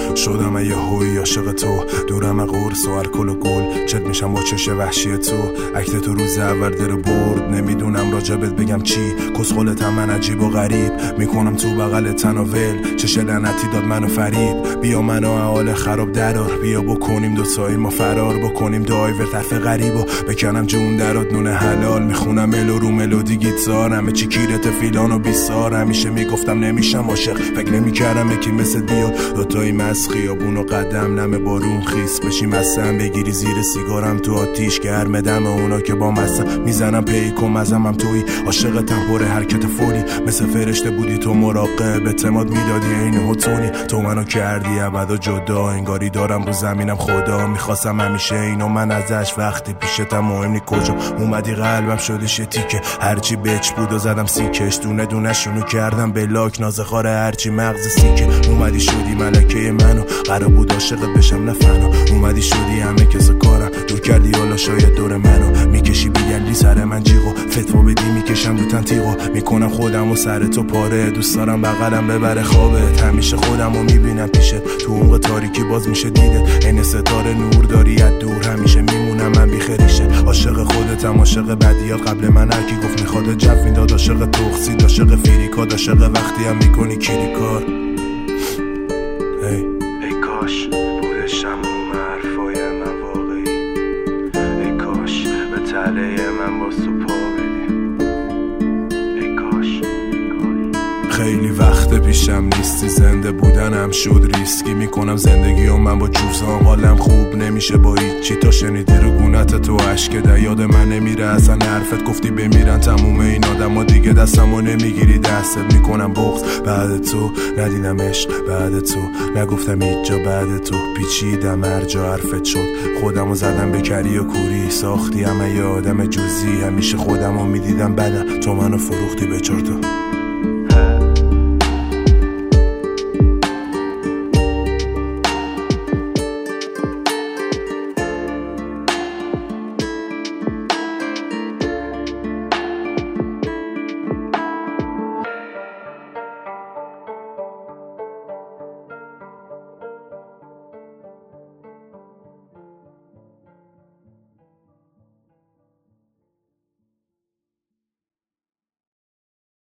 شدم یه هوی عاشق تو، دورم قرص و الکل و گل، چت میشم با چش وحشی تو. اکت تو روز اول در برد، نمیدونم راجبت بگم چی. کسخلتم من عجیب و غریب، میکنم تو بغل تناول. چش لعنتی داد منو فریب، بیا منو حال خراب درار. بیا بکنیم دوتایی ما فرار، بکنیم دایور طرف غریب و بکنم جون درات نون حلال. میخونم ملو رو ملودی گیتار، همه چی کیرت فیلان و بیسار. همیشه میگفتم نمیشم عاشق، فکر نمیکردم یکی مثل بیا. دوتایی مس خیابون و قدم نم بارون خیس بشیم اصلا. بگیری زیر سیگارم تو آتیش گرم دم اونا که با مزم میزنم پیک و مزمم توی. عاشقتم پر حرکت فوری، مثل فرشته بودی تو مراقب. اعتماد میدادی این هوتونی، تو منو کردی ابدا جدا. انگاری دارم رو زمینم خدا، میخواستم همیشه اینو من ازش. وقتی پیشتم مهم نی کجا اومدی قلبم شدش یه تیکه. هرچی بچ بود و زدم سیکش، دونه دونه شونو کردم بلاک. نازخار هرچی مغز سیکه. اومدی شدی ملکه منو، قرار بود عاشقت بشم نه فنا. اومدی شدی همه کسا کارم، دور کردی حالا شاید دور منو. میکشی بیگلی سر من جیغو، فتوا بدی میکشم رو تنتیقو. میکنم خودم و سر تو پاره، دوست دارم بغلم ببره خوابت. همیشه خودم رو میبینم پیشت، تو عمق تاریکی باز میشه دیدت. این ستاره نور داری از دور، همیشه میمونم من بیخریشه. عاشق خودتم عاشق بدیا، قبل من هرکی گفت میخواد جف میداد. عاشق توخسید عاشق فیریکاد، عاشق وقتی هم میکنی کیری کار. ای کاش بودشم اون حرفای من واقعی. ای کاش به تله من با تو پا بدی. ای کاش خیلی وقت پیشم نیستی، زنده بودنم شد ریسکی. میکنم زندگی و من با جوزام، حالم خوب نمیشه با هیچی. تا شنیدی رو گونت تو عشق در یاد من نمیره اصلا. حرفت گفتی بمیرن تموم این آدم ها دیگه، دستمو نمیگیری دستت. میکنم بغض بعد تو، ندیدم عشق بعد تو، نگفتم هیچ جا بعد تو. پیچیدم هر جا حرفت شد، خودمو زدم به کری و کوری. ساختی همه یه آدم جوزی، همیشه خودمو میدیدم بدم، تو منو فروختی به چرتا.